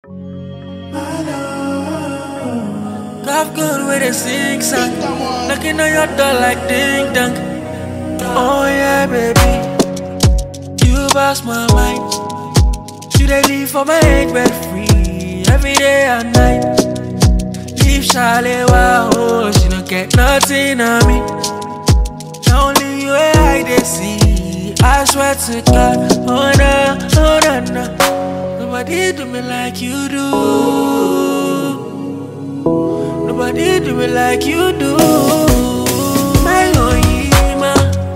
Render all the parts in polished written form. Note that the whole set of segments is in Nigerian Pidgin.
Love good with a sing song, knocking on your door like ding dong. Oh yeah, baby, you boss my mind. You dey live for my head rent free every day and night. Leave Shalewa, oh, she don't get nothing on me. Only you I dey see. I swear to God, oh no. Nobody do me like you do. Nobody do me like you do. My Oyima,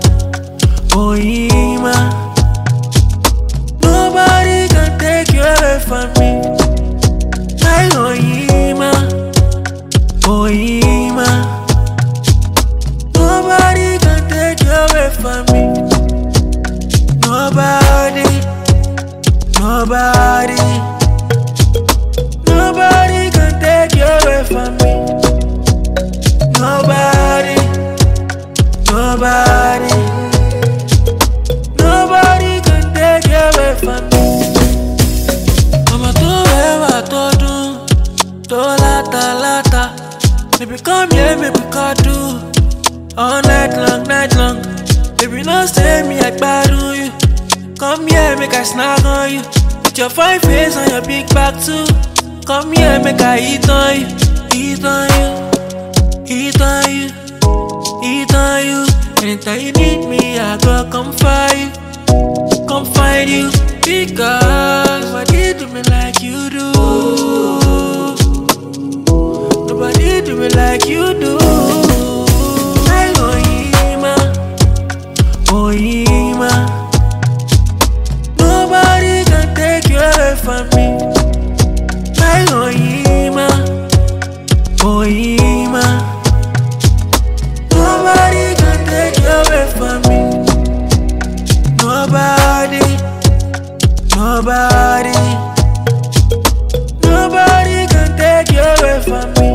Oyima. Nobody can take you away from me. My Oyima, Oyima. Nobody can take you away from me. Nobody, nobody. Nobody can take you away from me. Nobody, nobody. Nobody can take you away from me. Mama to ever to do, to lata. Baby come here, baby cuddle. All night long. Baby no stay me like badu you. Come here, make I snag on you. With your fine face and your big back too. Come here, make I eat on you. Eat on you, eat on you, eat on you. Anytime you need me, I go come find you, come find you. Because nobody do me like you do. Nobody do me like you do. My Oyima, Oyima. Nobody can take you away from me. My Oyima, Oyima. Nobody can take you away from me. Nobody, nobody. Nobody can take you away from me.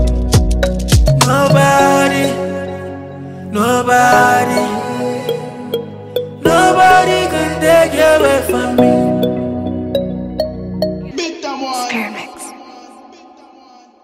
Nobody, nobody. Nobody can take you away.